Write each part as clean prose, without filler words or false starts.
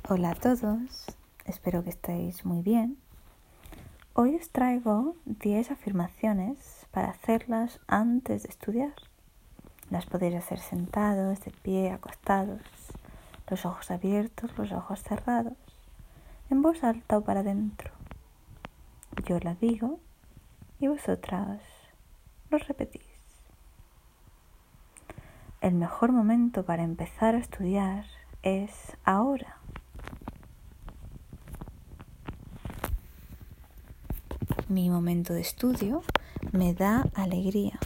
Hola a todos, espero que estéis muy bien. Hoy os traigo 10 afirmaciones para hacerlas antes de estudiar. Las podéis hacer sentados, de pie, acostados, los ojos abiertos, los ojos cerrados, en voz alta o para adentro. Yo la digo y vosotras lo repetís. El mejor momento para empezar a estudiar es ahora. Mi momento de estudio me da alegría.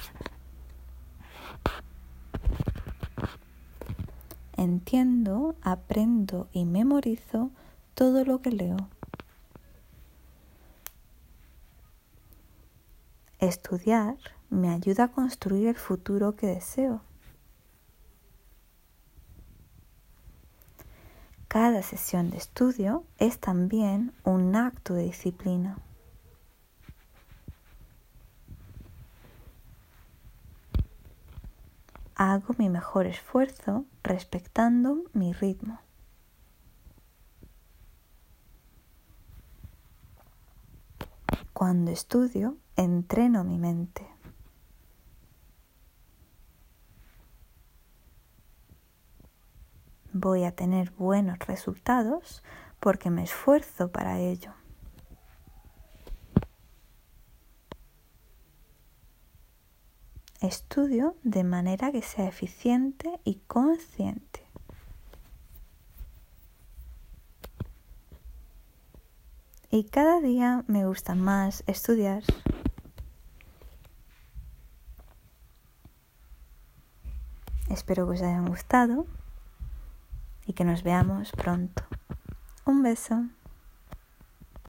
Entiendo, aprendo y memorizo todo lo que leo. Estudiar me ayuda a construir el futuro que deseo. Cada sesión de estudio es también un acto de disciplina. Hago mi mejor esfuerzo respetando mi ritmo. Cuando estudio, entreno mi mente. Voy a tener buenos resultados porque me esfuerzo para ello. Estudio de manera que sea eficiente y consciente. Y cada día me gusta más estudiar. Espero que os hayan gustado y que nos veamos pronto. Un beso.